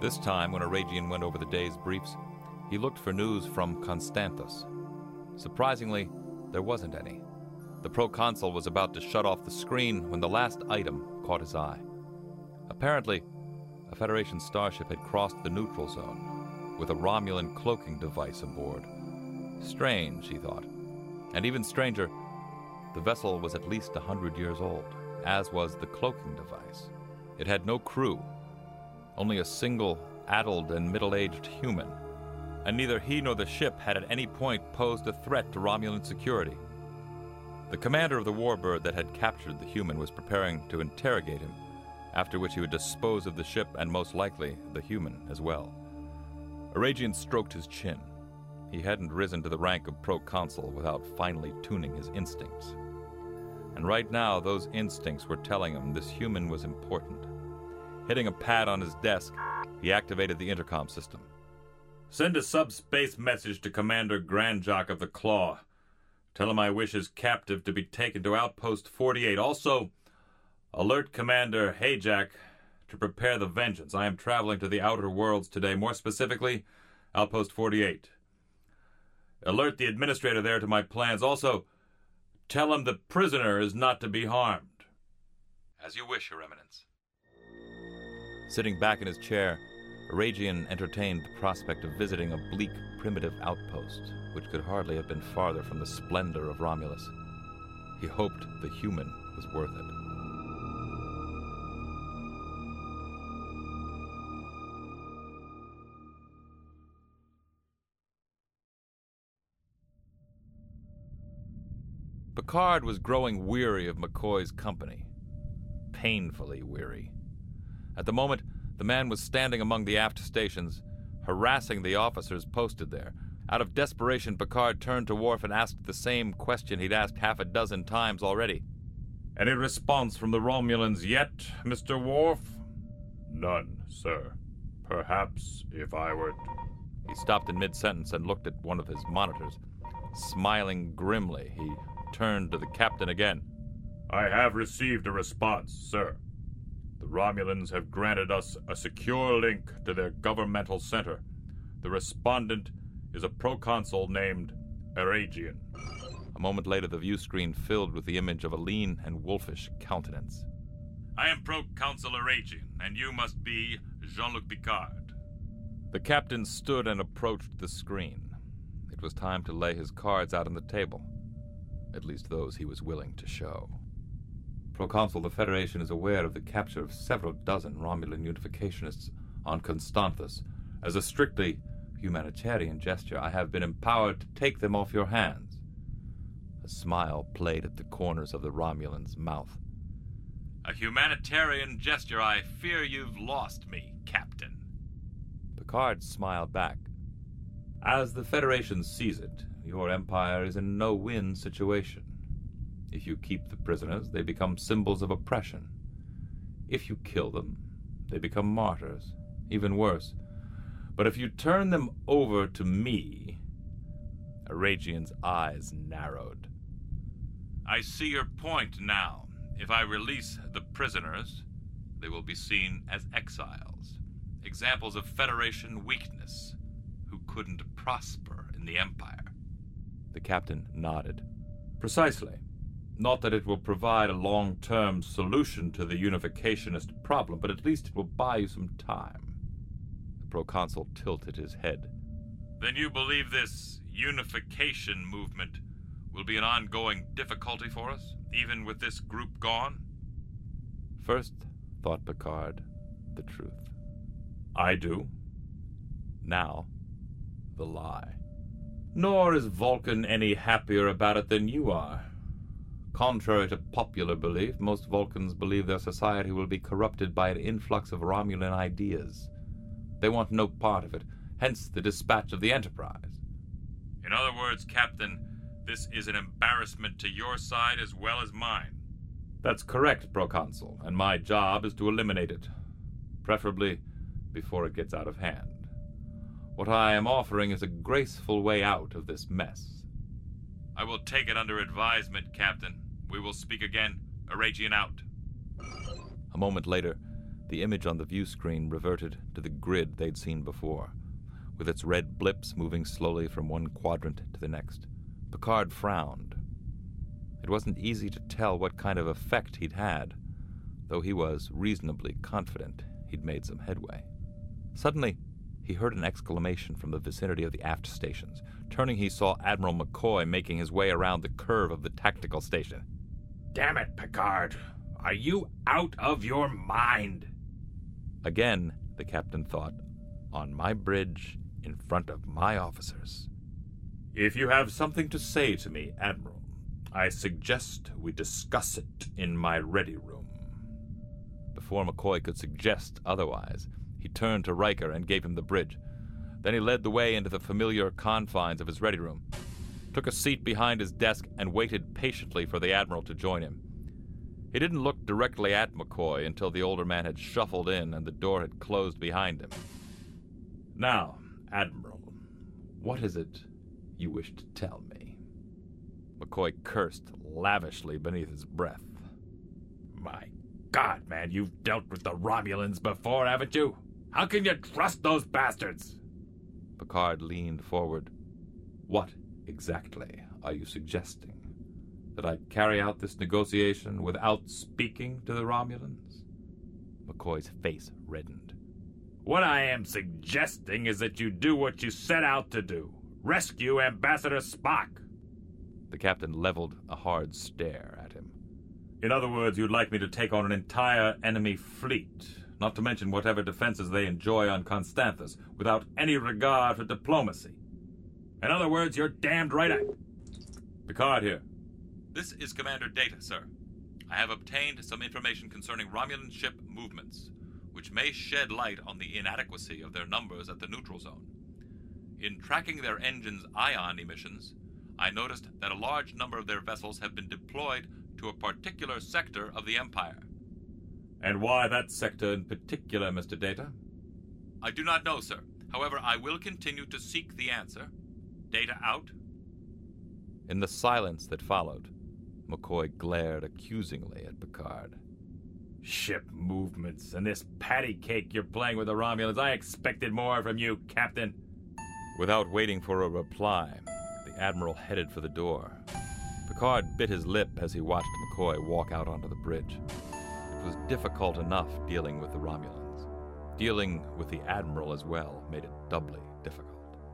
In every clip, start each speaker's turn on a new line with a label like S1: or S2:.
S1: This time, when Aragian went over the day's briefs, he looked for news from Constanthus. Surprisingly, there wasn't any. The proconsul was about to shut off the screen when the last item caught his eye. Apparently, a Federation starship had crossed the neutral zone, with a Romulan cloaking device aboard. Strange, he thought. And even stranger, the vessel was at least 100 years old, as was the cloaking device. It had no crew, only a single addled and middle-aged human, and neither he nor the ship had at any point posed a threat to Romulan security. The commander of the warbird that had captured the human was preparing to interrogate him, after which he would dispose of the ship and most likely the human as well. Aragian stroked his chin. He hadn't risen to the rank of proconsul without finally tuning his instincts. And right now, those instincts were telling him this human was important. Hitting a pad on his desk, he activated the intercom system. "Send a subspace message to Commander Grandjock of the Claw. Tell him I wish his captive to be taken to Outpost 48. Also, alert Commander Hayjack to prepare the vengeance. I am traveling to the Outer Worlds today, more specifically, Outpost 48. Alert the administrator there to my plans. Also, tell him the prisoner is not to be harmed." "As you wish, Your Eminence." Sitting back in his chair, Aragian entertained the prospect of visiting a bleak, primitive outpost, which could hardly have been farther from the splendor of Romulus. He hoped the human was worth it. Picard was growing weary of McCoy's company. Painfully weary. At the moment, the man was standing among the aft stations, harassing the officers posted there. Out of desperation, Picard turned to Worf and asked the same question he'd asked half a dozen times already. "Any response from the Romulans yet, Mr. Worf?" "None, sir. Perhaps if I were..." He stopped in mid-sentence and looked at one of his monitors. Smiling grimly, he turned to the captain again. "I have received a response, sir. The Romulans have granted us a secure link to their governmental center. The respondent is a proconsul named Aragian." A moment later, the view screen filled with the image of a lean and wolfish countenance. "I am Proconsul Aragian, and you must be Jean-Luc Picard." The captain stood and approached the screen. It was time to lay his cards out on the table. At least those he was willing to show. "Proconsul, the Federation is aware of the capture of several dozen Romulan unificationists on Constanthus. As a strictly humanitarian gesture, I have been empowered to take them off your hands." A smile played at the corners of the Romulan's mouth. "A humanitarian gesture? I fear you've lost me, Captain." Picard smiled back. "As the Federation sees it, your empire is in a no-win situation. If you keep the prisoners, they become symbols of oppression. If you kill them, they become martyrs. Even worse. But if you turn them over to me..." Aragian's eyes narrowed. "I see your point now. If I release the prisoners, they will be seen as exiles. Examples of Federation weakness, who couldn't prosper in the Empire." The captain nodded. "Precisely. Not that it will provide a long-term solution to the unificationist problem, but at least it will buy you some time." The proconsul tilted his head. "Then you believe this unification movement will be an ongoing difficulty for us, even with this group gone?" First, thought Picard, the truth. "I do." Now, the lie. "Nor is Vulcan any happier about it than you are. Contrary to popular belief, most Vulcans believe their society will be corrupted by an influx of Romulan ideas. They want no part of it, hence the dispatch of the Enterprise." "In other words, Captain, this is an embarrassment to your side as well as mine." "That's correct, Proconsul, and my job is to eliminate it, preferably before it gets out of hand. What I am offering is a graceful way out of this mess." "I will take it under advisement, Captain. We will speak again. Aragian out." A moment later, The image on the view screen reverted to the grid they'd seen before, with its red blips moving slowly from one quadrant to the next. Picard frowned. It wasn't easy to tell what kind of effect he'd had, though he was reasonably confident he'd made some headway. Suddenly, he heard an exclamation from the vicinity of the aft stations. Turning, he saw Admiral McCoy making his way around the curve of the tactical station.
S2: Damn it, Picard! Are you out of your mind?
S1: Again, the captain thought, on my bridge, in front of my officers.
S2: If you have something to say to me, Admiral, I suggest we discuss it in my ready room.
S1: Before McCoy could suggest otherwise, he turned to Riker and gave him the bridge. Then he led the way into the familiar confines of his ready room, took a seat behind his desk, and waited patiently for the Admiral to join him. He didn't look directly at McCoy until the older man had shuffled in and the door had closed behind him.
S2: Now, Admiral, what is it you wish to tell me?
S1: McCoy cursed lavishly beneath his breath.
S2: My God, man, you've dealt with the Romulans before, haven't you? How can you trust those bastards?
S1: Picard leaned forward. What exactly are you suggesting? That I carry out this negotiation without speaking to the Romulans? McCoy's face reddened.
S2: What I am suggesting is that you do what you set out to do. Rescue Ambassador Spock.
S1: The captain leveled a hard stare at him.
S2: In other words, you'd like me to take on an entire enemy fleet, not to mention whatever defenses they enjoy on Constanthus, without any regard for diplomacy. In other words, you're damned right. Picard here.
S1: This is Commander Data, sir. I have obtained some information concerning Romulan ship movements, which may shed light on the inadequacy of their numbers at the neutral zone. In tracking their engines' ion emissions, I noticed that a large number of their vessels have been deployed to a particular sector of the Empire.
S2: And why that sector in particular, Mr. Data?
S1: I do not know, sir. However, I will continue to seek the answer. Data out. In the silence that followed, McCoy glared accusingly at Picard.
S2: Ship movements and this patty cake you're playing with the Romulans. I expected more from you, Captain.
S1: Without waiting for a reply, the Admiral headed for the door. Picard bit his lip as he watched McCoy walk out onto the bridge. It was difficult enough dealing with the Romulans. Dealing with the Admiral as well made it doubly difficult.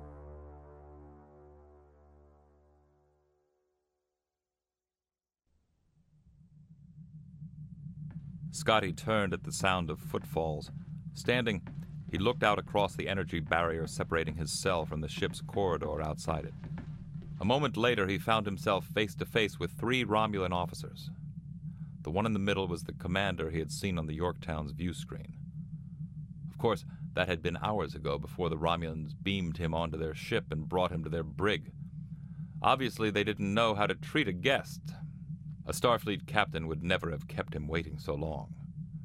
S1: Scotty turned at the sound of footfalls. Standing, he looked out across the energy barrier separating his cell from the ship's corridor outside it. A moment later, he found himself face to face with 3 Romulan officers. The one in the middle was the commander he had seen on the Yorktown's view screen. Of course, that had been hours ago before the Romulans beamed him onto their ship and brought him to their brig. Obviously, they didn't know how to treat a guest. A Starfleet captain would never have kept him waiting so long.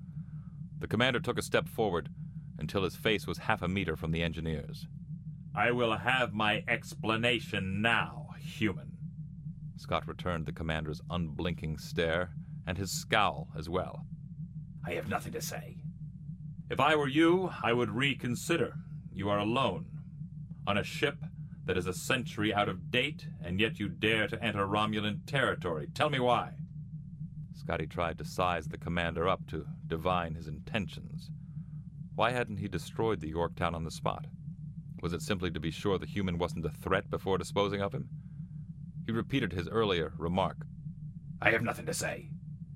S1: The commander took a step forward until his face was half a meter from the engineers.
S2: I will have my explanation now, human.
S1: Scott returned the commander's unblinking stare and his scowl as well.
S2: I have nothing to say. If I were you, I would reconsider. You are alone, on a ship that is a century out of date, and yet you dare to enter Romulan territory. Tell me why.
S1: Scotty tried to size the commander up to divine his intentions. Why hadn't he destroyed the Yorktown on the spot? Was it simply to be sure the human wasn't a threat before disposing of him? He repeated his earlier remark.
S2: I have nothing to say.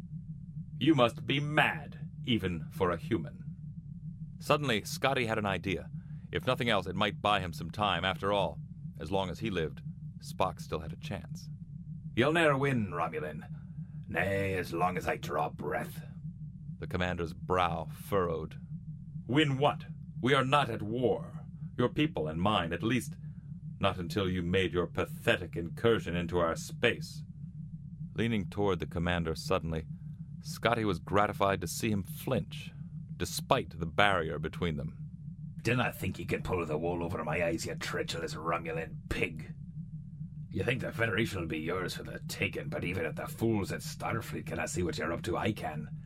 S2: You must be mad, even for a human.
S1: Suddenly, Scotty had an idea. If nothing else, it might buy him some time. After all, as long as he lived, Spock still had a chance.
S2: You'll ne'er win, Romulan. Nay, as long as I draw breath.
S1: The commander's brow furrowed.
S2: Win what? We are not at war. Your people and mine, at least not until you made your pathetic incursion into our space.
S1: Leaning toward the commander suddenly, Scotty was gratified to see him flinch, despite the barrier between them.
S2: Do not think you can pull the wool over my eyes, you treacherous Romulan pig. You think the Federation will be yours for the taking, but even if the fools at Starfleet cannot see what you're up to, I can.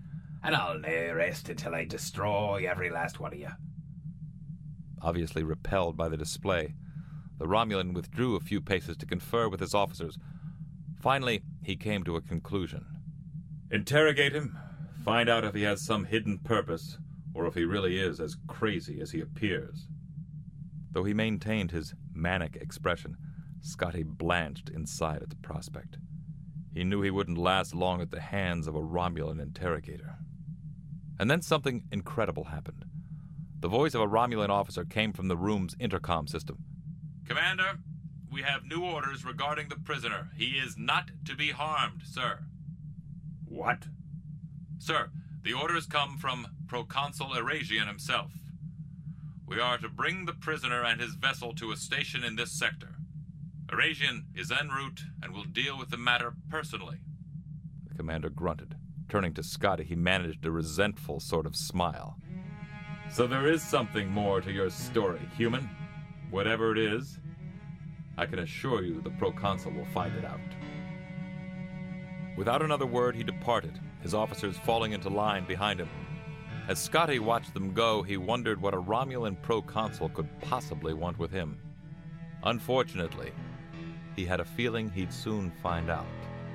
S3: and I'll nae rest until I destroy every last one of you.
S1: Obviously repelled by the display, the Romulan withdrew a few paces to confer with his officers. Finally, he came to a conclusion.
S2: Interrogate him. Find out if he has some hidden purpose, or if he really is as crazy as he appears.
S1: Though he maintained his manic expression, Scotty blanched inside at the prospect. He knew he wouldn't last long at the hands of a Romulan interrogator. And then something incredible happened. The voice of a Romulan officer came from the room's intercom system. "Commander, we have new orders regarding the prisoner. He is not to be harmed, sir."
S2: What?
S1: "Sir, the orders come from Proconsul Erasian himself. We are to bring the prisoner and his vessel to a station in this sector. Erasian is en route and will deal with the matter personally." The commander grunted. Turning to Scotty, he managed a resentful sort of smile.
S2: So there is something more to your story, human. Whatever it is, I can assure you the proconsul will find it out.
S1: Without another word, he departed, his officers falling into line behind him. As Scotty watched them go, he wondered what a Romulan proconsul could possibly want with him. Unfortunately, he had a feeling he'd soon find out.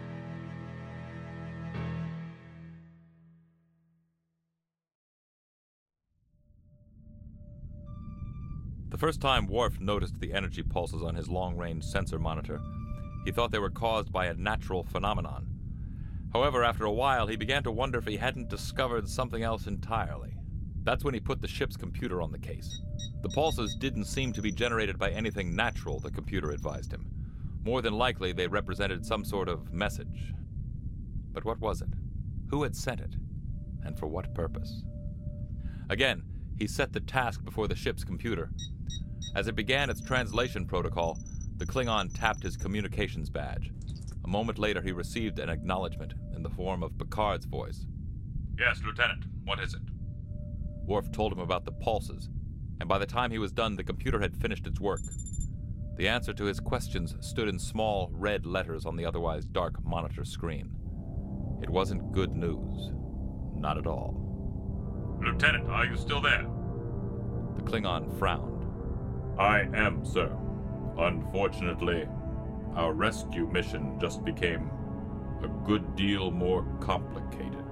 S1: The first time Worf noticed the energy pulses on his long-range sensor monitor, he thought they were caused by a natural phenomenon. However, after a while, he began to wonder if he hadn't discovered something else entirely. That's when he put the ship's computer on the case. The pulses didn't seem to be generated by anything natural, the computer advised him. More than likely, they represented some sort of message. But what was it? Who had sent it? And for what purpose? Again, he set the task before the ship's computer. As it began its translation protocol, the Klingon tapped his communications badge. A moment later, he received an acknowledgement in the form of Picard's voice.
S2: "Yes, Lieutenant. What is it?"
S1: Worf told him about the pulses, and by the time he was done, the computer had finished its work. The answer to his questions stood in small red letters on the otherwise dark monitor screen. It wasn't good news. Not at all.
S2: "Lieutenant, are you still there?"
S1: The Klingon frowned.
S2: "I am, sir. Unfortunately, our rescue mission just became a good deal more complicated."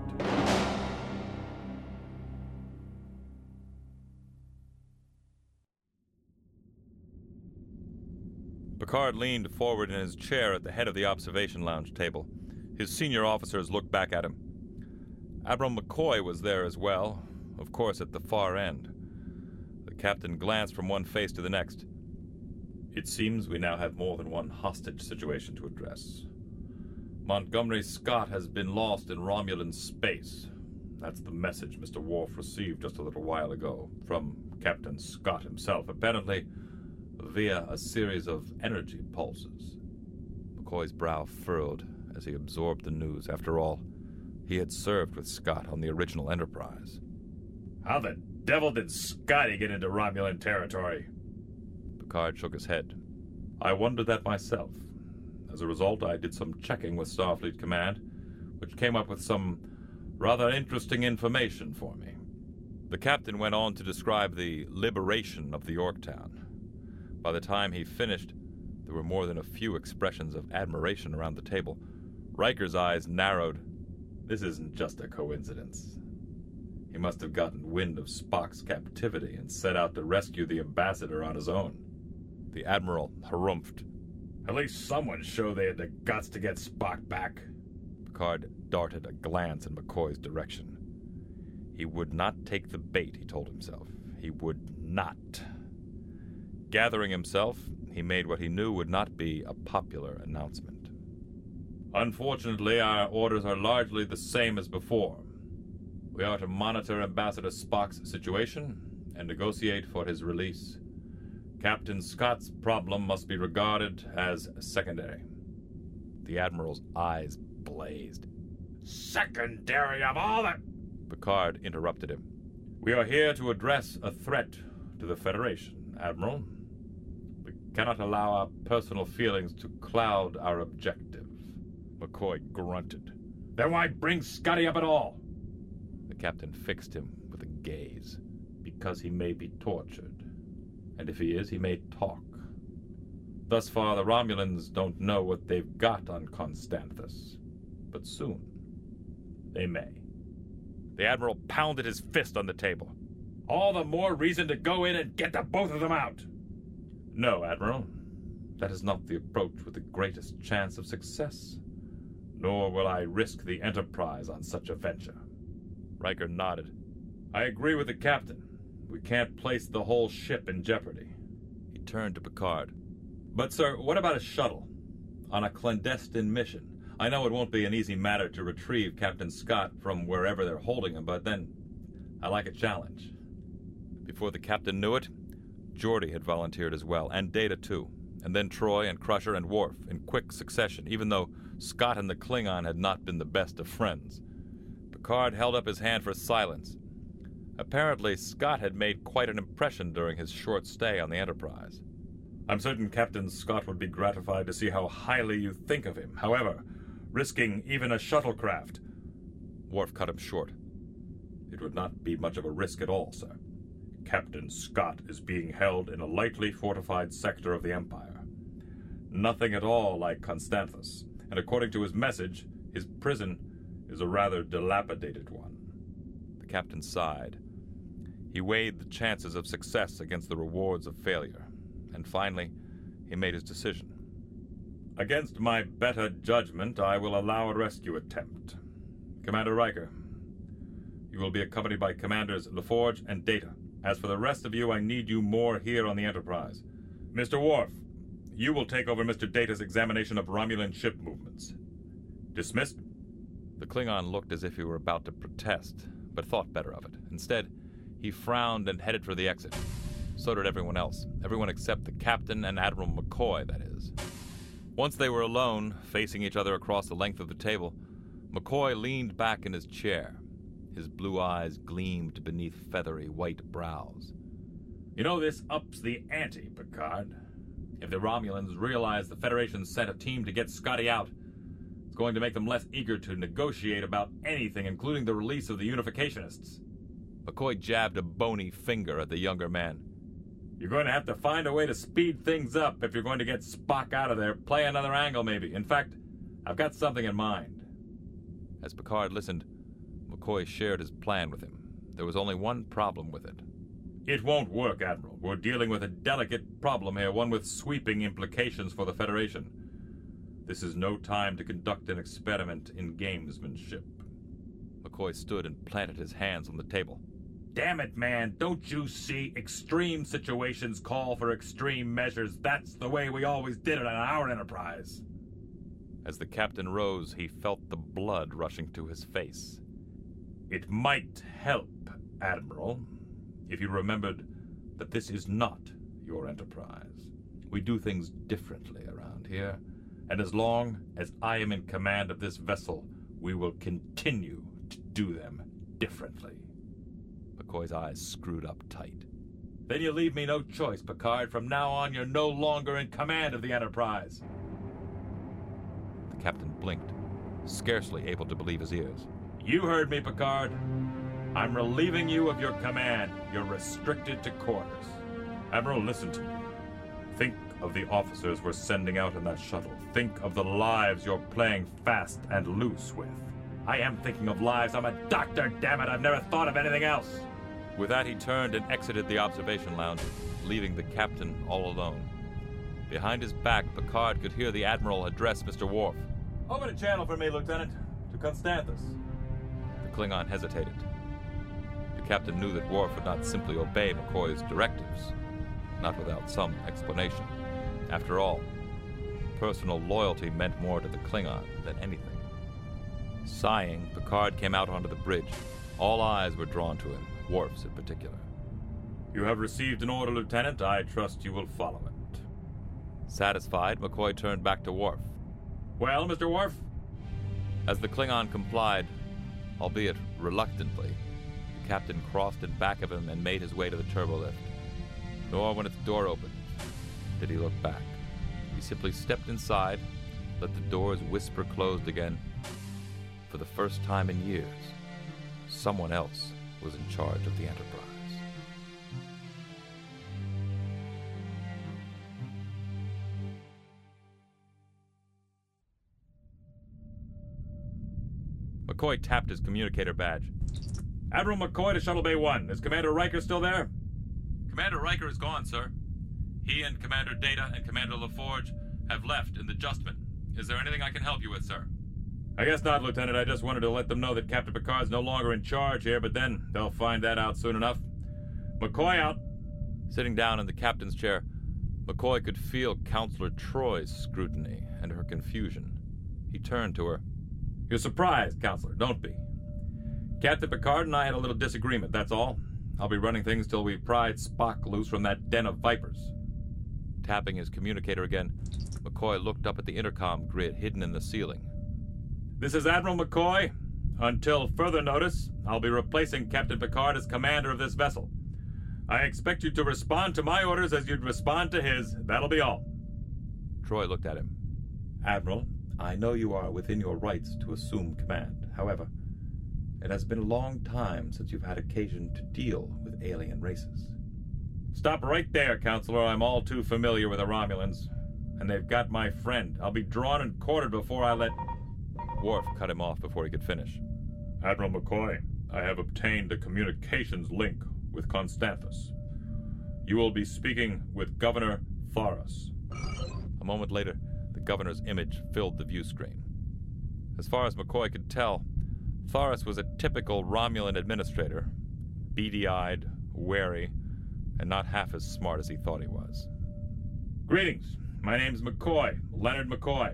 S1: Picard leaned forward in his chair at the head of the observation lounge table. His senior officers looked back at him. Admiral McCoy was there as well, of course at the far end. The captain glanced from one face to the next.
S2: "It seems we now have more than one hostage situation to address. Montgomery Scott has been lost in Romulan space. That's the message Mr. Worf received just a little while ago from Captain Scott himself, apparently via a series of energy pulses."
S1: McCoy's brow furrowed as he absorbed the news. After all, he had served with Scott on the original Enterprise.
S2: "How the devil did Scotty get into Romulan territory?"
S1: Picard shook his head.
S2: "I wondered that myself. As a result, I did some checking with Starfleet Command, which came up with some rather interesting information for me."
S1: The captain went on to describe the liberation of the Yorktown. By the time he finished, there were more than a few expressions of admiration around the table. Riker's eyes narrowed.
S2: "This isn't just a coincidence. He must have gotten wind of Spock's captivity and set out to rescue the ambassador on his own."
S1: The Admiral harumphed.
S2: "At least someone showed they had the guts to get Spock back."
S1: Picard darted a glance in McCoy's direction. He would not take the bait, he told himself. He would not. Gathering himself, he made what he knew would not be a popular announcement.
S2: "Unfortunately, our orders are largely the same as before. We are to monitor Ambassador Spock's situation and negotiate for his release. Captain Scott's problem must be regarded as secondary."
S1: The Admiral's eyes blazed.
S2: "Secondary of all that—"
S1: Picard interrupted him.
S2: "We are here to address a threat to the Federation, Admiral. We cannot allow our personal feelings to cloud our objective."
S1: McCoy grunted.
S2: "Then why bring Scotty up at all?"
S1: The captain fixed him with a gaze.
S2: Because he may be tortured. And if he is, he may talk. Thus far, the Romulans don't know what they've got on Constanthus. But soon, they may.
S1: The Admiral pounded his fist on the table.
S2: All the more reason to go in and get the both of them out. No, Admiral. That is not the approach with the greatest chance of success. Nor will I risk the Enterprise on such a venture.
S1: Riker nodded.
S2: I agree with the captain. We can't place the whole ship in jeopardy.
S1: He turned to Picard.
S2: But, sir, what about a shuttle? On a clandestine mission? I know it won't be an easy matter to retrieve Captain Scott from wherever they're holding him, but then I like a challenge.
S1: Before the captain knew it, Geordi had volunteered as well, and Data too, and then Troy and Crusher and Worf in quick succession, even though Scott and the Klingon had not been the best of friends. Picard held up his hand for silence. Apparently, Scott had made quite an impression during his short stay on the Enterprise.
S2: I'm certain Captain Scott would be gratified to see how highly you think of him. However, risking even a shuttlecraft...
S1: Worf cut him short.
S2: It would not be much of a risk at all, sir. Captain Scott is being held in a lightly fortified sector of the Empire. Nothing at all like Constanthus, and according to his message, his prison is a rather dilapidated one.
S1: The captain sighed. He weighed the chances of success against the rewards of failure, and finally, he made his decision.
S2: Against my better judgment, I will allow a rescue attempt. Commander Riker, you will be accompanied by Commanders LaForge and Data. As for the rest of you, I need you more here on the Enterprise. Mr. Worf, you will take over Mr. Data's examination of Romulan ship movements. Dismissed?
S1: The Klingon looked as if he were about to protest, but thought better of it. Instead, he frowned and headed for the exit. So did everyone else. Everyone except the captain and Admiral McCoy, that is. Once they were alone, facing each other across the length of the table, McCoy leaned back in his chair. His blue eyes gleamed beneath feathery white brows.
S2: You know, this ups the ante, Picard. If the Romulans realize the Federation sent a team to get Scotty out, it's going to make them less eager to negotiate about anything, including the release of the Unificationists.
S1: McCoy jabbed a bony finger at the younger man.
S2: You're going to have to find a way to speed things up if you're going to get Spock out of there. Play another angle, maybe. In fact, I've got something in mind.
S1: As Picard listened, McCoy shared his plan with him. There was only one problem with it.
S2: It won't work, Admiral. We're dealing with a delicate problem here, one with sweeping implications for the Federation. This is no time to conduct an experiment in gamesmanship.
S1: McCoy stood and planted his hands on the table.
S2: Damn it, man. Don't you see? Extreme situations call for extreme measures. That's the way we always did it on our Enterprise.
S1: As the captain rose, he felt the blood rushing to his face.
S2: It might help, Admiral, if you remembered that this is not your Enterprise. We do things differently around here, and as long as I am in command of this vessel, we will continue to do them differently.
S1: McCoy's eyes screwed up tight.
S2: Then you leave me no choice, Picard. From now on, you're no longer in command of the Enterprise.
S1: The captain blinked, scarcely able to believe his ears.
S2: You heard me, Picard. I'm relieving you of your command. You're restricted to quarters. Admiral, listen to me. Think of the officers we're sending out in that shuttle. Think of the lives you're playing fast and loose with. I am thinking of lives. I'm a doctor, damn it. I've never thought of anything else.
S1: With that, he turned and exited the observation lounge, leaving the captain all alone. Behind his back, Picard could hear the Admiral address Mr. Worf.
S2: Open a channel for me, Lieutenant. To Constanthus.
S1: The Klingon hesitated. The captain knew that Worf would not simply obey McCoy's directives, not without some explanation. After all, personal loyalty meant more to the Klingon than anything. Sighing, Picard came out onto the bridge. All eyes were drawn to him, Worf's in particular.
S2: You have received an order, Lieutenant. I trust you will follow it.
S1: Satisfied, McCoy turned back to Worf.
S2: Well, Mr. Worf?
S1: As the Klingon complied, albeit reluctantly, the captain crossed in back of him and made his way to the turbolift. Nor when its door opened did he look back. He simply stepped inside, let the doors whisper closed again. For the first time in years, someone else was in charge of the Enterprise. McCoy tapped his communicator badge.
S2: Admiral McCoy to Shuttle Bay 1. Is Commander Riker still there?
S1: Commander Riker is gone, sir. He and Commander Data and Commander LaForge have left in the Justman. Is there anything I can help you with, sir?
S2: I guess not, Lieutenant. I just wanted to let them know that Captain Picard's no longer in charge here, but then they'll find that out soon enough. McCoy out.
S1: Sitting down in the captain's chair, McCoy could feel Counselor Troy's scrutiny and her confusion. He turned to her.
S2: You're surprised, Counselor. Don't be. Captain Picard and I had a little disagreement, that's all. I'll be running things till we pried Spock loose from that den of vipers.
S1: Tapping his communicator again, McCoy looked up at the intercom grid hidden in the ceiling.
S2: This is Admiral McCoy. Until further notice, I'll be replacing Captain Picard as commander of this vessel. I expect you to respond to my orders as you'd respond to his. That'll be all.
S1: Troy looked at him.
S2: Admiral, I know you are within your rights to assume command. However, it has been a long time since you've had occasion to deal with alien races. Stop right there, Counselor. I'm all too familiar with the Romulans. And they've got my friend. I'll be drawn and quartered before I let...
S1: Worf cut him off before he could finish.
S2: Admiral McCoy, I have obtained a communications link with Constanthus. You will be speaking with Governor Tharas.
S1: A moment later, the governor's image filled the view screen. As far as McCoy could tell, Tharas was a typical Romulan administrator, beady-eyed, wary, and not half as smart as he thought he was.
S2: Greetings. My name's McCoy, Leonard McCoy.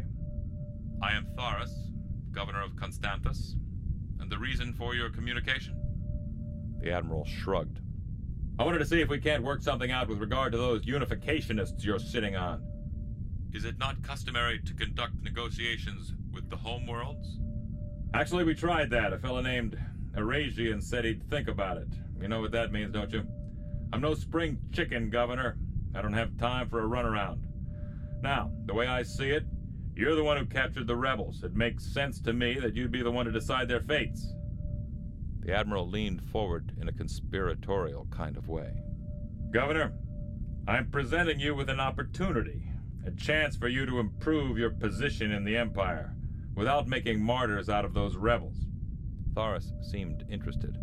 S1: I am Tharas, governor of Constanthus. And the reason for your communication? The Admiral shrugged.
S2: I wanted to see if we can't work something out with regard to those unificationists you're sitting on.
S1: Is it not customary to conduct negotiations with the homeworlds?
S2: Actually, we tried that. A fellow named Erasian said he'd think about it. You know what that means, don't you? I'm no spring chicken, Governor. I don't have time for a runaround. Now, the way I see it, you're the one who captured the rebels. It makes sense to me that you'd be the one to decide their fates.
S1: The Admiral leaned forward in a conspiratorial kind of way.
S2: Governor, I'm presenting you with an opportunity, a chance for you to improve your position in the Empire without making martyrs out of those rebels.
S1: Tharas seemed interested.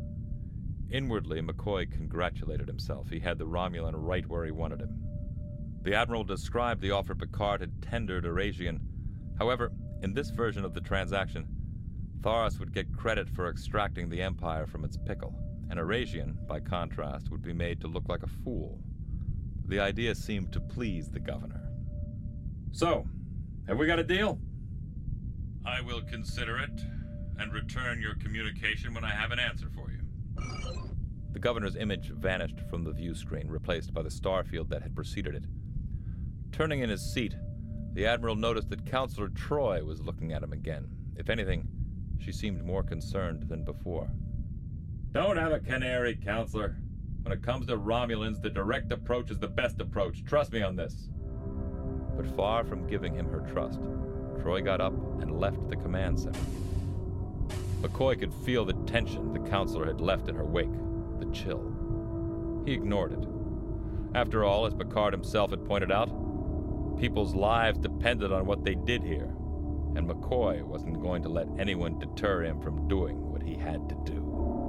S1: Inwardly, McCoy congratulated himself. He had the Romulan right where he wanted him. The Admiral described the offer Picard had tendered Erasian. However, in this version of the transaction, Tharas would get credit for extracting the Empire from its pickle, and Erasian, by contrast, would be made to look like a fool. The idea seemed to please the governor.
S2: So, have we got a deal?
S1: I will consider it, and return your communication when I have an answer for you. The governor's image vanished from the view screen, replaced by the star field that had preceded it. Turning in his seat, the Admiral noticed that Counselor Troy was looking at him again. If anything, she seemed more concerned than before.
S2: Don't have a canary, Counselor. When it comes to Romulans, the direct approach is the best approach. Trust me on this.
S1: But far from giving him her trust, Troy got up and left the command center. McCoy could feel the tension the counselor had left in her wake, the chill. He ignored it. After all, as Picard himself had pointed out, people's lives depended on what they did here, and McCoy wasn't going to let anyone deter him from doing what he had to do.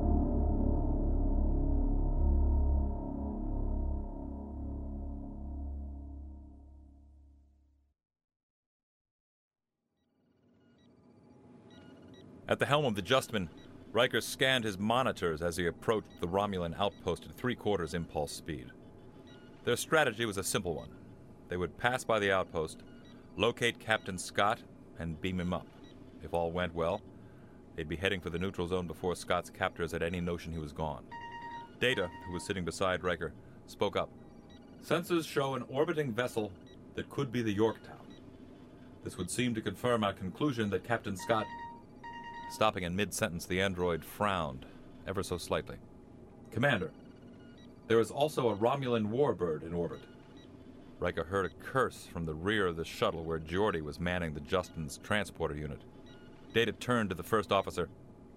S1: At the helm of the Justman, Riker scanned his monitors as he approached the Romulan outpost at 3/4 impulse speed. Their strategy was a simple one. They would pass by the outpost, locate Captain Scott, and beam him up. If all went well, they'd be heading for the neutral zone before Scott's captors had any notion he was gone. Data, who was sitting beside Riker, spoke up. "Sensors show an orbiting vessel that could be the Yorktown. This would seem to confirm our conclusion that Captain Scott..." Stopping in mid-sentence, the android frowned, ever so slightly. "Commander, there is also a Romulan warbird in orbit." Riker heard a curse from the rear of the shuttle where Geordi was manning the Justin's transporter unit. Data turned to the first officer.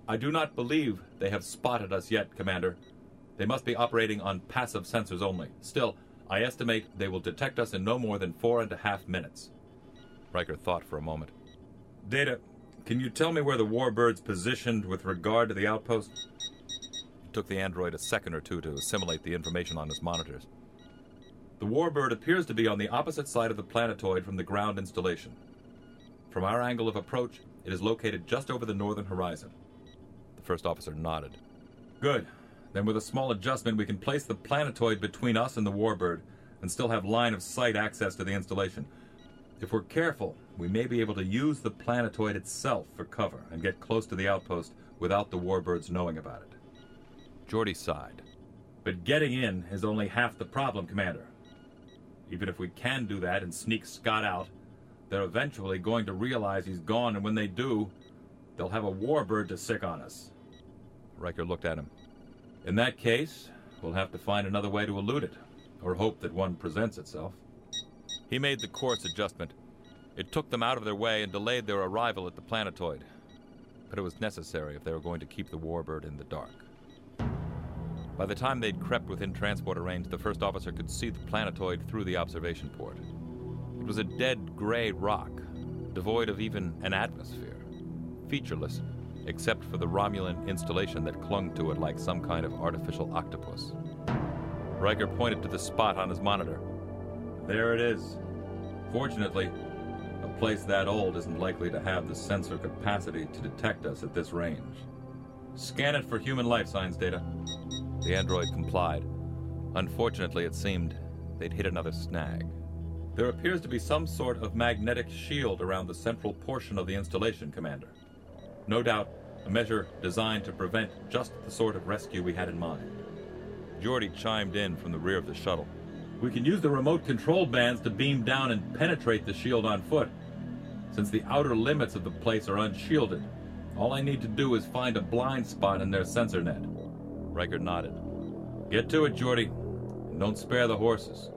S1: I do not believe they have spotted us yet, Commander. They must be operating on passive sensors only. Still, I estimate they will detect us in no more than 4.5 minutes. Riker thought for a moment.
S2: Data, can you tell me where the Warbird's positioned with regard to the outpost?
S1: It took the android a second or two to assimilate the information on his monitors.
S2: The Warbird appears to be on the opposite side of the planetoid from the ground installation. From our angle of approach, it is located just over the northern horizon.
S1: The first officer nodded.
S2: Good. Then with a small adjustment, we can place the planetoid between us and the Warbird and still have line-of-sight access to the installation. If we're careful, we may be able to use the planetoid itself for cover and get close to the outpost without the Warbird's knowing about it.
S1: Geordi sighed.
S2: But getting in is only half the problem, Commander. Even if we can do that and sneak Scott out, they're eventually going to realize he's gone, and when they do, they'll have a Warbird to sick on us.
S1: Riker looked at him.
S2: In that case, we'll have to find another way to elude it, or hope that one presents itself.
S1: He made the course adjustment. It took them out of their way and delayed their arrival at the planetoid. But it was necessary if they were going to keep the Warbird in the dark. By the time they'd crept within transporter range, the first officer could see the planetoid through the observation port. It was a dead gray rock, devoid of even an atmosphere, featureless except for the Romulan installation that clung to it like some kind of artificial octopus. Riker pointed to the spot on his monitor.
S2: There it is. Fortunately, a place that old isn't likely to have the sensor capacity to detect us at this range. Scan it for human life signs data.
S1: The android complied. Unfortunately, it seemed they'd hit another snag.
S2: There appears to be some sort of magnetic shield around the central portion of the installation, Commander. No doubt, a measure designed to prevent just the sort of rescue we had in mind.
S1: Geordi chimed in from the rear of the shuttle.
S2: We can use the remote control bands to beam down and penetrate the shield on foot. Since the outer limits of the place are unshielded, all I need to do is find a blind spot in their sensor net.
S1: Riker nodded.
S2: Get to it, Geordi, and don't spare the horses.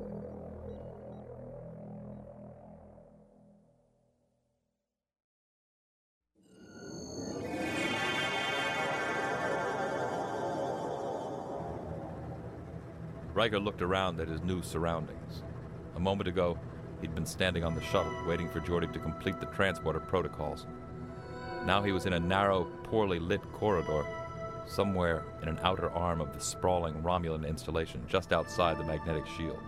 S1: Riker looked around at his new surroundings. A moment ago, he'd been standing on the shuttle, waiting for Geordi to complete the transporter protocols. Now he was in a narrow, poorly lit corridor, somewhere in an outer arm of the sprawling Romulan installation, just outside the magnetic shield.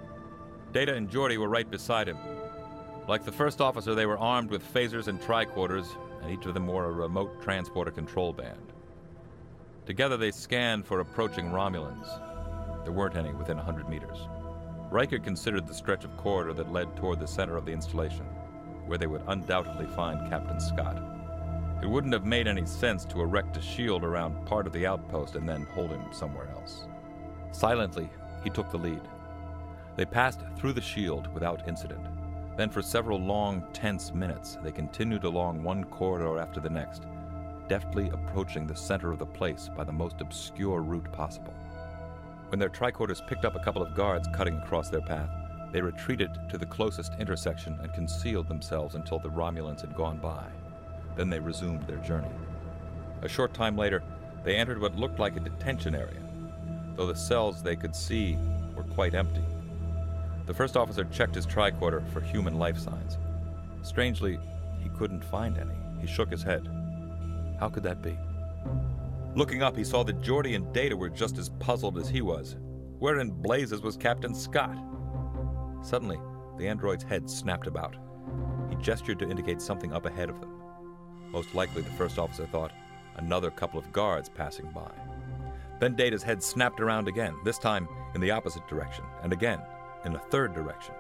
S1: Data and Geordi were right beside him. Like the first officer, they were armed with phasers and tricorders, and each of them wore a remote transporter control band. Together they scanned for approaching Romulans. There weren't any within 100 meters. Riker considered the stretch of corridor that led toward the center of the installation, where they would undoubtedly find Captain Scott. It wouldn't have made any sense to erect a shield around part of the outpost and then hold him somewhere else. Silently, he took the lead. They passed through the shield without incident. Then for several long, tense minutes, they continued along one corridor after the next, deftly approaching the center of the place by the most obscure route possible. When their tricorders picked up a couple of guards cutting across their path, they retreated to the closest intersection and concealed themselves until the Romulans had gone by. Then they resumed their journey. A short time later, they entered what looked like a detention area, though the cells they could see were quite empty. The first officer checked his tricorder for human life signs. Strangely, he couldn't find any. He shook his head. How could that be? Looking up, he saw that Geordi and Data were just as puzzled as he was. Where in blazes was Captain Scott? Suddenly, the android's head snapped about. He gestured to indicate something up ahead of them. Most likely, the first officer thought, another couple of guards passing by. Then Data's head snapped around again, this time in the opposite direction, and again in a third direction.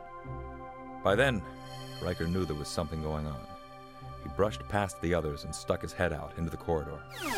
S1: By then, Riker knew there was something going on. He brushed past the others and stuck his head out into the corridor.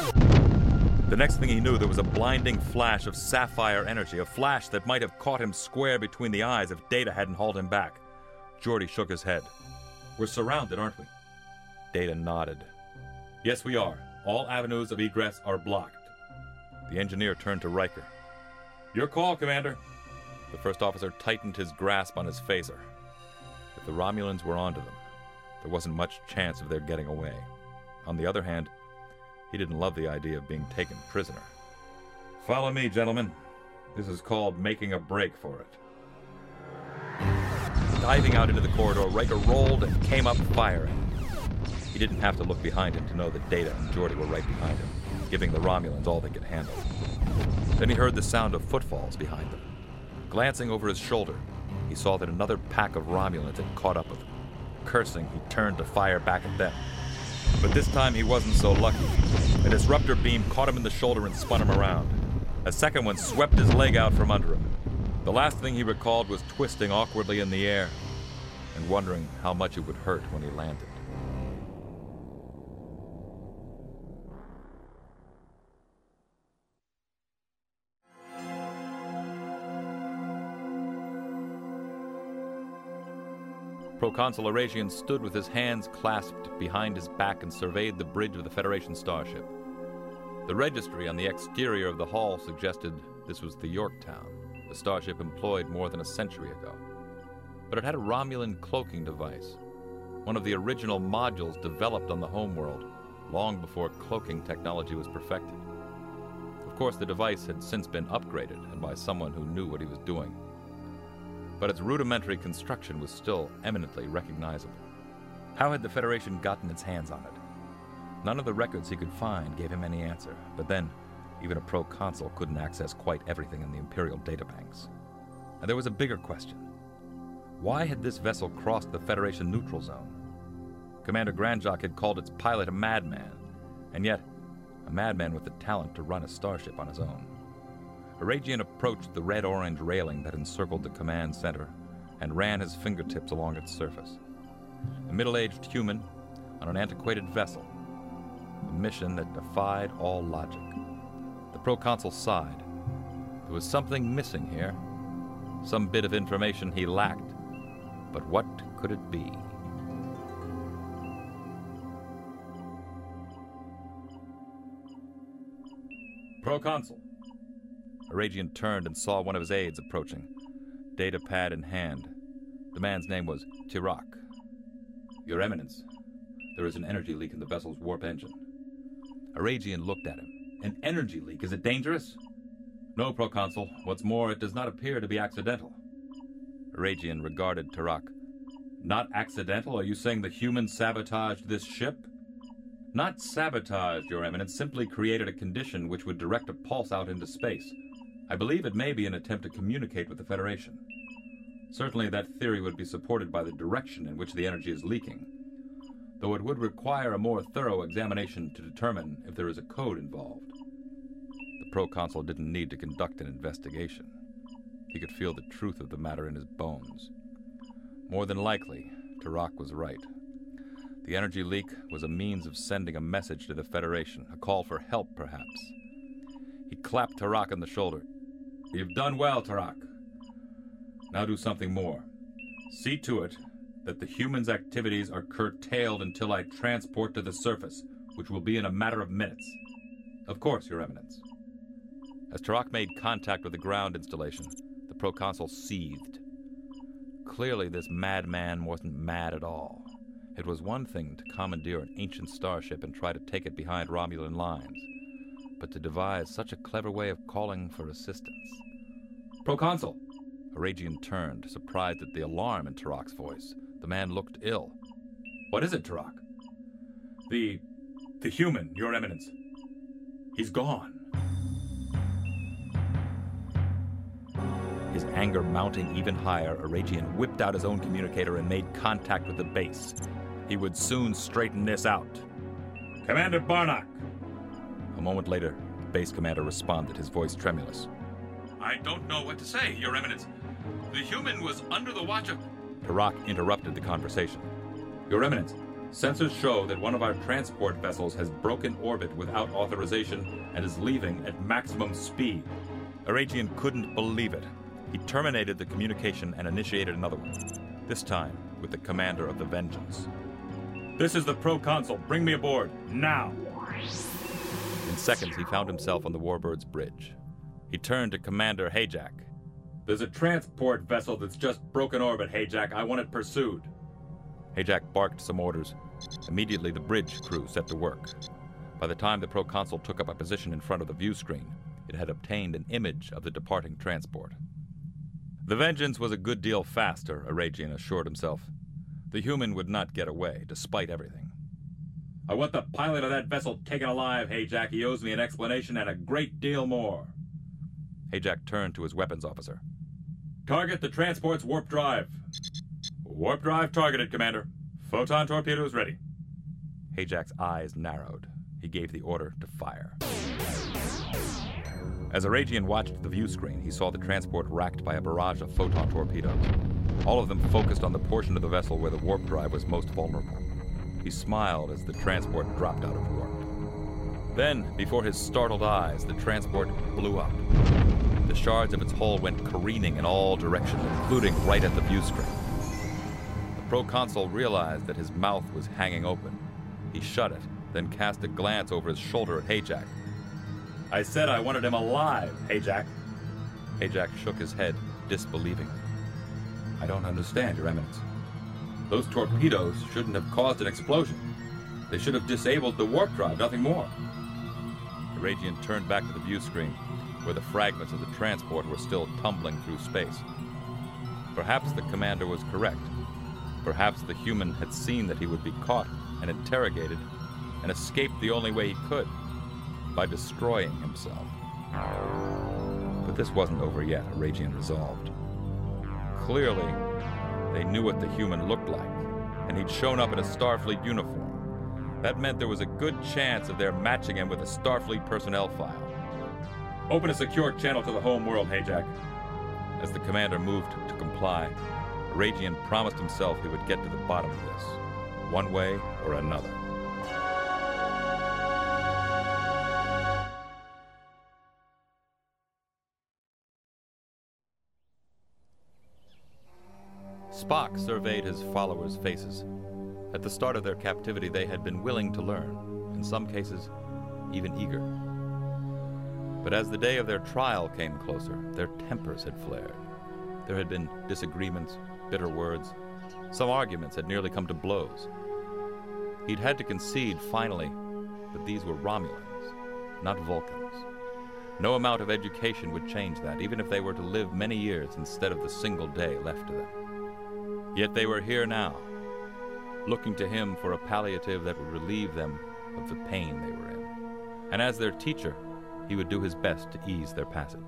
S1: The next thing he knew, there was a blinding flash of sapphire energy, a flash that might have caught him square between the eyes if Data hadn't hauled him back. Geordi shook his head.
S2: We're surrounded, aren't we?
S1: Data nodded.
S2: Yes, we are. All avenues of egress are blocked.
S1: The engineer turned to Riker.
S2: Your call, Commander.
S1: The first officer tightened his grasp on his phaser. If the Romulans were onto them, there wasn't much chance of their getting away. On the other hand, He didn't love the idea of being taken prisoner.
S2: Follow me, gentlemen. This is called making a break for it.
S1: Diving out into the corridor, Riker rolled and came up firing. He didn't have to look behind him to know that Data and Geordi were right behind him, giving the Romulans all they could handle. Then he heard the sound of footfalls behind them. Glancing over his shoulder, he saw that another pack of Romulans had caught up with him. Cursing, he turned to fire back at them. But this time he wasn't so lucky. A disruptor beam caught him in the shoulder and spun him around. A second one swept his leg out from under him. The last thing he recalled was twisting awkwardly in the air and wondering how much it would hurt when he landed. Proconsul Arajian stood with his hands clasped behind his back and surveyed the bridge of the Federation starship. The registry on the exterior of the hall suggested this was the Yorktown, a starship employed more than a century ago. But it had a Romulan cloaking device, one of the original modules developed on the homeworld long before cloaking technology was perfected. Of course, the device had since been upgraded, and by someone who knew what he was doing. But its rudimentary construction was still eminently recognizable. How had the Federation gotten its hands on it? None of the records he could find gave him any answer, but then, even a proconsul couldn't access quite everything in the Imperial databanks. And there was a bigger question. Why had this vessel crossed the Federation neutral zone? Commander Grandjock had called its pilot a madman, and yet, a madman with the talent to run a starship on his own. Arajian approached the red-orange railing that encircled the command center and ran his fingertips along its surface. A middle-aged human on an antiquated vessel. A mission that defied all logic. The proconsul sighed. There was something missing here. Some bit of information he lacked. But what could it be?
S2: Proconsul.
S1: Arajian turned and saw one of his aides approaching, data pad in hand. The man's name was Tirak.
S2: Your Eminence, there is an energy leak in the vessel's warp engine.
S1: Arajian looked at him.
S2: An energy leak? Is it dangerous? No, Proconsul. What's more, it does not appear to be accidental.
S1: Arajian regarded Tirak.
S2: Not accidental? Are you saying the humans sabotaged this ship? Not sabotaged, Your Eminence, simply created a condition which would direct a pulse out into space. I believe it may be an attempt to communicate with the Federation. Certainly that theory would be supported by the direction in which the energy is leaking, though it would require a more thorough examination to determine if there is a code involved.
S1: The proconsul didn't need to conduct an investigation. He could feel the truth of the matter in his bones. More than likely, Tirak was right. The energy leak was a means of sending a message to the Federation, a call for help, perhaps. He clapped Tirak on the shoulder.
S2: You've done well, Tirak. Now do something more. See to it that the humans' activities are curtailed until I transport to the surface, which will be in a matter of minutes. Of course, Your Eminence.
S1: As Tirak made contact with the ground installation, the proconsul seethed. Clearly, this madman wasn't mad at all. It was one thing to commandeer an ancient starship and try to take it behind Romulan lines, but to devise such a clever way of calling for assistance.
S2: Proconsul!
S1: Arajian turned, surprised at the alarm in Tirak's voice. The man looked ill.
S2: What is it, Tirak? The human, Your Eminence. He's gone.
S1: His anger mounting even higher, Arajian whipped out his own communicator and made contact with the base. He would soon straighten this out.
S2: Commander Barnock!
S1: A moment later, the base commander responded, his voice tremulous.
S2: I don't know what to say, Your Eminence. The human was under the watch of...
S1: Tirak interrupted the conversation.
S2: Your Eminence, sensors show that one of our transport vessels has broken orbit without authorization and is leaving at maximum speed.
S1: Arajian couldn't believe it. He terminated the communication and initiated another one, this time with the commander of the Vengeance.
S2: This is the proconsul. Bring me aboard, now!
S1: In seconds, he found himself on the Warbird's bridge. He turned to Commander Hayjack.
S2: There's a transport vessel that's just broken orbit, Hayjack. I want it pursued.
S1: Hayjack barked some orders. Immediately, the bridge crew set to work. By the time the proconsul took up a position in front of the view screen, it had obtained an image of the departing transport. The Vengeance was a good deal faster, Aragian assured himself. The human would not get away, despite everything.
S2: I want the pilot of that vessel taken alive, Hayjack. He owes me an explanation and a great deal more.
S1: Hayjack turned to his weapons officer.
S2: Target the transport's warp drive.
S1: Warp drive targeted, Commander. Photon torpedoes ready. Hayjack's eyes narrowed. He gave the order to fire. As Aragian watched the view screen, he saw the transport racked by a barrage of photon torpedoes. All of them focused on the portion of the vessel where the warp drive was most vulnerable. He smiled as the transport dropped out of warp. Then, before his startled eyes, the transport blew up. The shards of its hull went careening in all directions, including right at the view screen. The proconsul realized that his mouth was hanging open. He shut it, then cast a glance over his shoulder at Hayjack.
S2: I said I wanted him alive, Hayjack.
S1: Hayjack shook his head, disbelievingly.
S2: I don't understand, Your Eminence. Those torpedoes shouldn't have caused an explosion. They should have disabled the warp drive, nothing more.
S1: Aragian turned back to the view screen, where the fragments of the transport were still tumbling through space. Perhaps the commander was correct. Perhaps the human had seen that he would be caught and interrogated and escaped the only way he could, by destroying himself. But this wasn't over yet, Aragian resolved. Clearly, they knew what the human looked like, and he'd shown up in a Starfleet uniform. That meant there was a good chance of their matching him with a Starfleet personnel file.
S2: Open a secure channel to the home world, Hayjack.
S1: As the commander moved to comply, Aragian promised himself he would get to the bottom of this, one way or another. Spock surveyed his followers' faces. At the start of their captivity, they had been willing to learn, in some cases, even eager. But as the day of their trial came closer, their tempers had flared. There had been disagreements, bitter words. Some arguments had nearly come to blows. He'd had to concede, finally, that these were Romulans, not Vulcans. No amount of education would change that, even if they were to live many years instead of the single day left to them. Yet they were here now, looking to him for a palliative that would relieve them of the pain they were in. And as their teacher, he would do his best to ease their passage.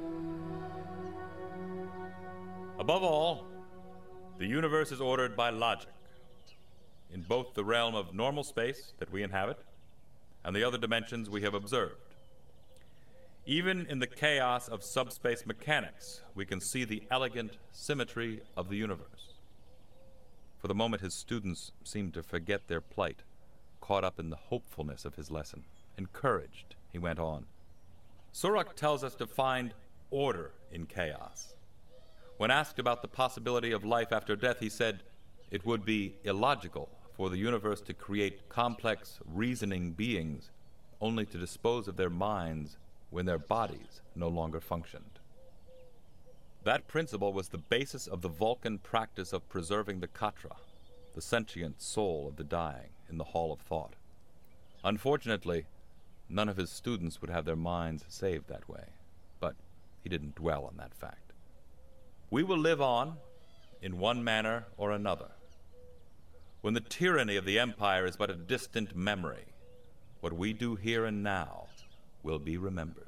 S1: Above all, the universe is ordered by logic, in both the realm of normal space that we inhabit and the other dimensions we have observed. Even in the chaos of subspace mechanics, we can see the elegant symmetry of the universe. For the moment, his students seemed to forget their plight, caught up in the hopefulness of his lesson. Encouraged, he went on. Surak tells us to find order in chaos. When asked about the possibility of life after death, he said it would be illogical for the universe to create complex, reasoning beings only to dispose of their minds when their bodies no longer functioned. That principle was the basis of the Vulcan practice of preserving the Katra, the sentient soul of the dying, in the Hall of Thought. Unfortunately, none of his students would have their minds saved that way, but he didn't dwell on that fact. We will live on, in one manner or another. When the tyranny of the Empire is but a distant memory, what we do here and now will be remembered.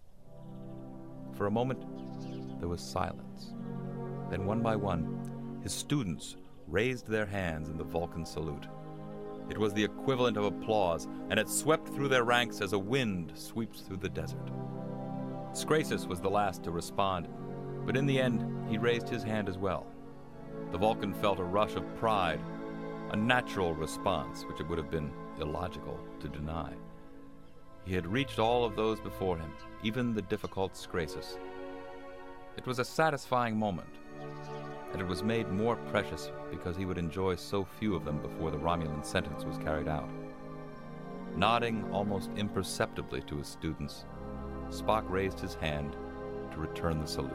S1: For a moment, there was silence. Then, one by one, his students raised their hands in the Vulcan salute. It was the equivalent of applause, and it swept through their ranks as a wind sweeps through the desert. Scrasus was the last to respond, but in the end, he raised his hand as well. The Vulcan felt a rush of pride, a natural response which it would have been illogical to deny. He had reached all of those before him, even the difficult Scrasus. It was a satisfying moment, and it was made more precious because he would enjoy so few of them before the Romulan sentence was carried out. Nodding almost imperceptibly to his students, Spock raised his hand to return the salute.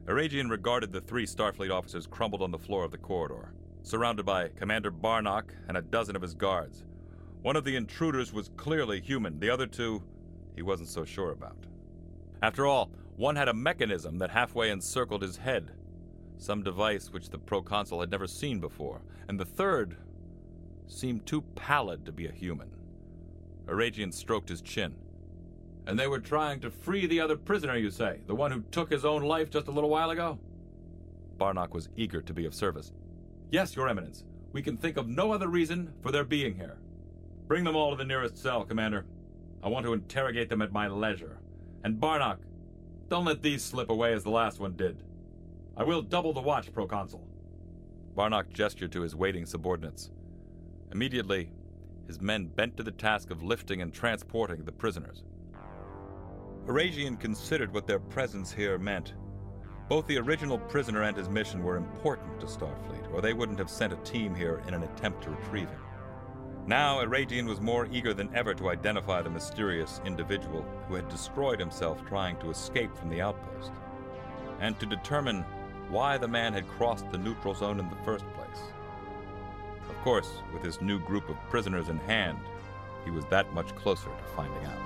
S1: Aragian regarded the 3 Starfleet officers crumbled on the floor of the corridor, surrounded by Commander Barnock and a dozen of his guards. One of the intruders was clearly human. The other 2, he wasn't so sure about. After all, one had a mechanism that halfway encircled his head, some device which the proconsul had never seen before, and the third seemed too pallid to be a human. Aragian stroked his chin. "And they were trying to free the other prisoner, you say? The one who took his own life just a little while ago?" Barnock was eager to be of service. "Yes, Your Eminence. We can think of no other reason for their being here." "Bring them all to the nearest cell, Commander. I want to interrogate them at my leisure. And Barnock, don't let these slip away as the last one did. I will double the watch, Proconsul." Barnock gestured to his waiting subordinates. Immediately, his men bent to the task of lifting and transporting the prisoners. Aragian considered what their presence here meant. Both the original prisoner and his mission were important to Starfleet, or they wouldn't have sent a team here in an attempt to retrieve him. Now, Aragian was more eager than ever to identify the mysterious individual who had destroyed himself trying to escape from the outpost, and to determine why the man had crossed the neutral zone in the first place. Of course, with his new group of prisoners in hand, he was that much closer to finding out.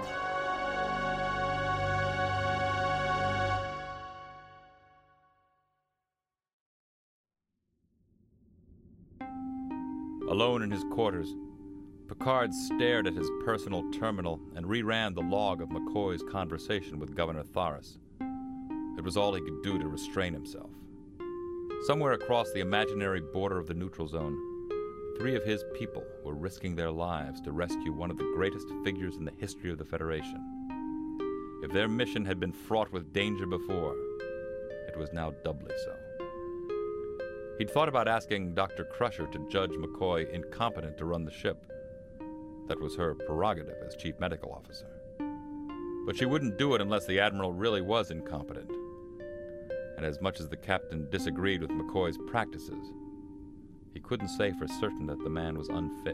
S1: Alone in his quarters, Picard stared at his personal terminal and reran the log of McCoy's conversation with Governor Tharis. It was all he could do to restrain himself. Somewhere across the imaginary border of the neutral zone, 3 of his people were risking their lives to rescue one of the greatest figures in the history of the Federation. If their mission had been fraught with danger before, it was now doubly so. He'd thought about asking Dr. Crusher to judge McCoy incompetent to run the ship. That was her prerogative as chief medical officer. But she wouldn't do it unless the Admiral really was incompetent. And as much as the captain disagreed with McCoy's practices, he couldn't say for certain that the man was unfit.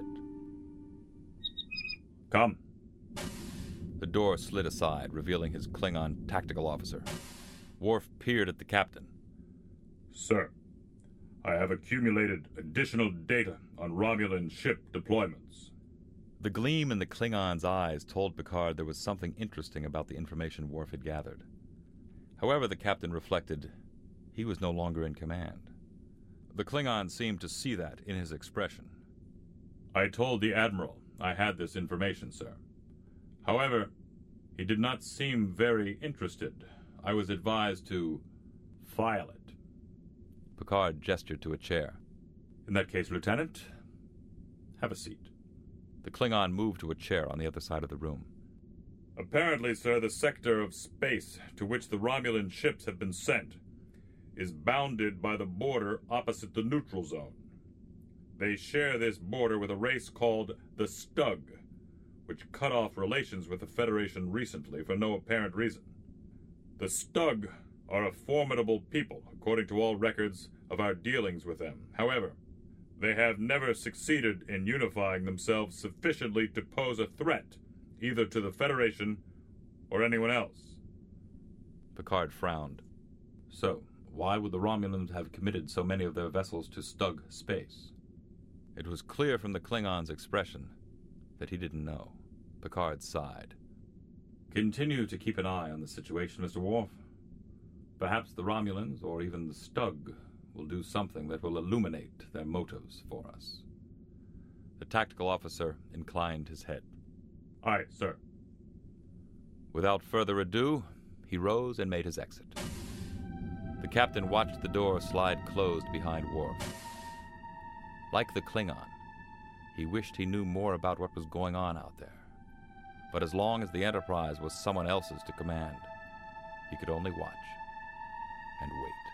S2: "Come."
S1: The door slid aside, revealing his Klingon tactical officer. Worf peered at the captain.
S2: "Sir, I have accumulated additional data on Romulan ship deployments."
S1: The gleam in the Klingon's eyes told Picard there was something interesting about the information Worf had gathered. However, the captain reflected, he was no longer in command. The Klingon seemed to see that in his expression.
S2: "I told the Admiral I had this information, sir. However, he did not seem very interested. I was advised to file it."
S1: Picard gestured to a chair.
S2: "In that case, Lieutenant, have a seat."
S1: The Klingon moved to a chair on the other side of the room.
S2: "Apparently, sir, the sector of space to which the Romulan ships have been sent is bounded by the border opposite the neutral zone. They share this border with a race called the Stug, which cut off relations with the Federation recently for no apparent reason. The Stug are a formidable people, according to all records of our dealings with them. However, they have never succeeded in unifying themselves sufficiently to pose a threat either to the Federation or anyone else."
S1: Picard frowned. So, why would the Romulans have committed so many of their vessels to Stug space? It was clear from the Klingon's expression that he didn't know. Picard sighed. "Continue to keep an eye on the situation, Mr. Worf. Perhaps the Romulans, or even the Stug, will do something that will illuminate their motives for us." The tactical officer inclined his head.
S2: "Aye, sir."
S1: Without further ado, he rose and made his exit. The captain watched the door slide closed behind Worf. Like the Klingon, he wished he knew more about what was going on out there. But as long as the Enterprise was someone else's to command, he could only watch and wait.